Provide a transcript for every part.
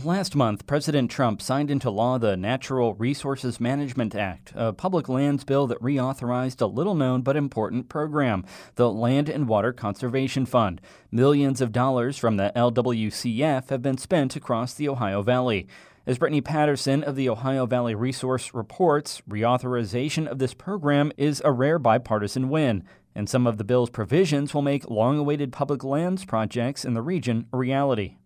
Last month, President Trump signed into law the Natural Resources Management Act, a public lands bill that reauthorized a little-known but important program, the Land and Water Conservation Fund. Millions of dollars from the LWCF have been spent across the Ohio Valley. As Brittany Patterson of the Ohio Valley Resource reports, reauthorization of this program is a rare bipartisan win, and some of the bill's provisions will make long-awaited public lands projects in the region a reality.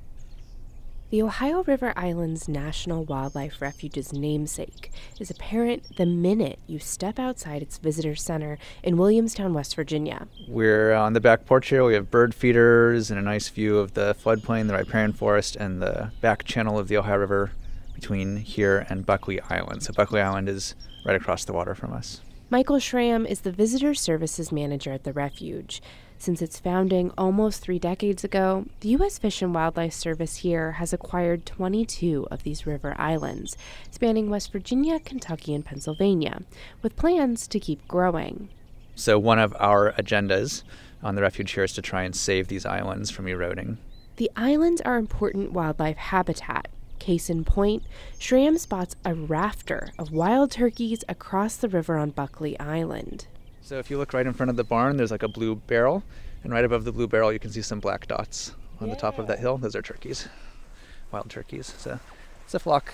The Ohio River Islands National Wildlife Refuge's namesake is apparent the minute you step outside its visitor center in Williamstown, West Virginia. We're on the back porch here. We have bird feeders and a nice view of the floodplain, the riparian forest, and the back channel of the Ohio River between here and Buckley Island. So Buckley Island is right across the water from us. Michael Schramm is the Visitor Services Manager at the refuge. Since its founding almost 3 decades ago, the U.S. Fish and Wildlife Service here has acquired 22 of these river islands, spanning West Virginia, Kentucky, and Pennsylvania, with plans to keep growing. So one of our agendas on the refuge here is to try and save these islands from eroding. The islands are important wildlife habitat. Case in point, Schramm spots a rafter of wild turkeys across the river on Buckley Island. So if you look right in front of the barn, there's like a blue barrel, and right above the blue barrel you can see some black dots on the top of that hill. Those are turkeys, wild turkeys. So it's a flock.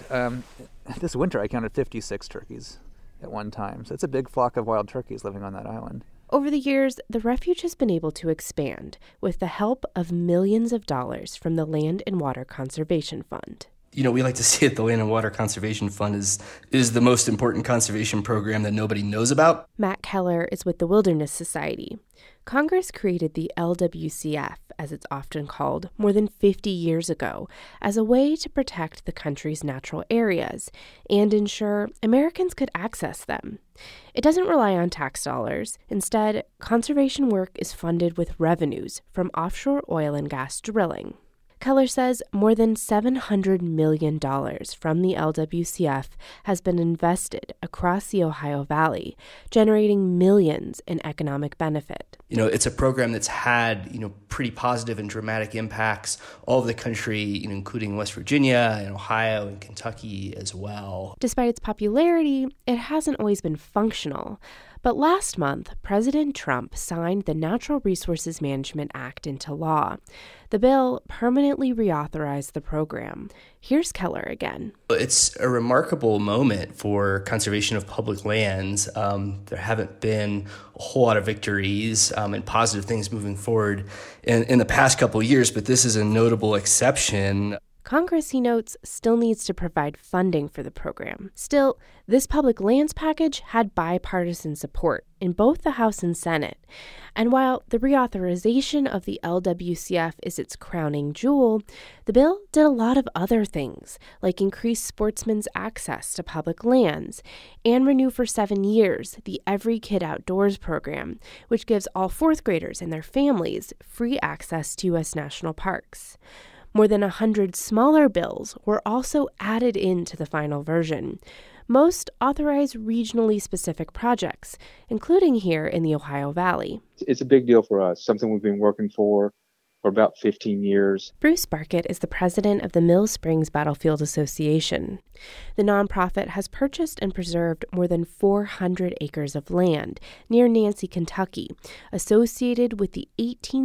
This winter I counted 56 turkeys at one time. So it's a big flock of wild turkeys living on that island. Over the years, the refuge has been able to expand with the help of millions of dollars from the Land and Water Conservation Fund. You know, we like to say that the Land and Water Conservation Fund is the most important conservation program that nobody knows about. Matt Keller is with the Wilderness Society. Congress created the LWCF, as it's often called, more than 50 years ago as a way to protect the country's natural areas and ensure Americans could access them. It doesn't rely on tax dollars. Instead, conservation work is funded with revenues from offshore oil and gas drilling. Keller says more than $700 million from the LWCF has been invested across the Ohio Valley, generating millions in economic benefit. You know, it's a program that's had, pretty positive and dramatic impacts all over the country, including West Virginia and Ohio and Kentucky as well. Despite its popularity, it hasn't always been functional. But last month, President Trump signed the Natural Resources Management Act into law. The bill permanently reauthorized the program. Here's Keller again. It's a remarkable moment for conservation of public lands. There haven't been a whole lot of victories and positive things moving forward in the past couple of years, but this is a notable exception. Congress, he notes, still needs to provide funding for the program. Still, this public lands package had bipartisan support in both the House and Senate. And while the reauthorization of the LWCF is its crowning jewel, the bill did a lot of other things, like increase sportsmen's access to public lands and renew for 7 years the Every Kid Outdoors program, which gives all 4th graders and their families free access to U.S. national parks. More than 100 smaller bills were also added into the final version. Most authorize regionally specific projects, including here in the Ohio Valley. It's a big deal for us, something we've been working for about 15 years. Bruce Barkett is the president of the Mill Springs Battlefield Association. The nonprofit has purchased and preserved more than 400 acres of land near Nancy, Kentucky, associated with the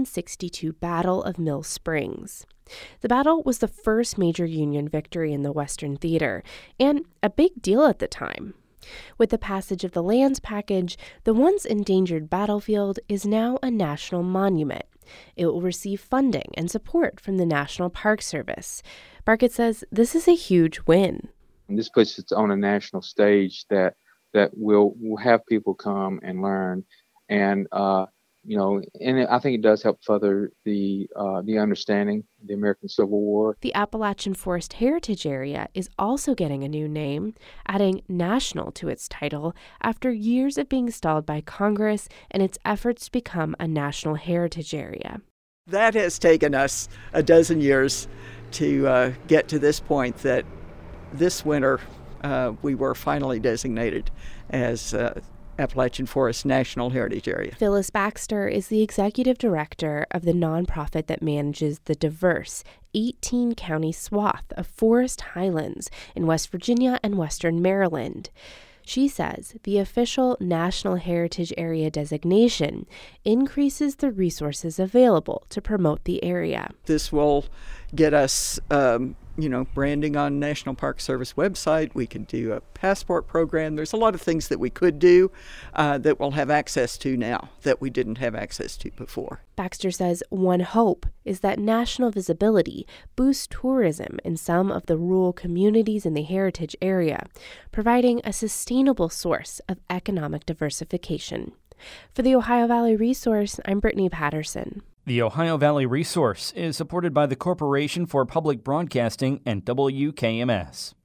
1862 Battle of Mill Springs. The battle was the first major Union victory in the Western Theater, and a big deal at the time. With the passage of the lands package, the once endangered battlefield is now a national monument. It will receive funding and support from the National Park Service. Barkett says this is a huge win. And this puts it on a national stage that will have people come and learn, and and I think it does help further the understanding of the American Civil War. The Appalachian Forest Heritage Area is also getting a new name, adding national to its title after years of being stalled by Congress and its efforts to become a national heritage area. That has taken us a dozen years to get to this point that this winter we were finally designated as Appalachian Forest National Heritage Area. Phyllis Baxter is the executive director of the nonprofit that manages the diverse 18-county swath of forest highlands in West Virginia and Western Maryland. She says the official National Heritage Area designation increases the resources available to promote the area. This will get us, branding on National Park Service website. We could do a passport program. There's a lot of things that we could do that we'll have access to now that we didn't have access to before. Baxter says one hope is that national visibility boosts tourism in some of the rural communities in the heritage area, providing a sustainable source of economic diversification. For the Ohio Valley Resource, I'm Brittany Patterson. The Ohio Valley Resource is supported by the Corporation for Public Broadcasting and WKMS.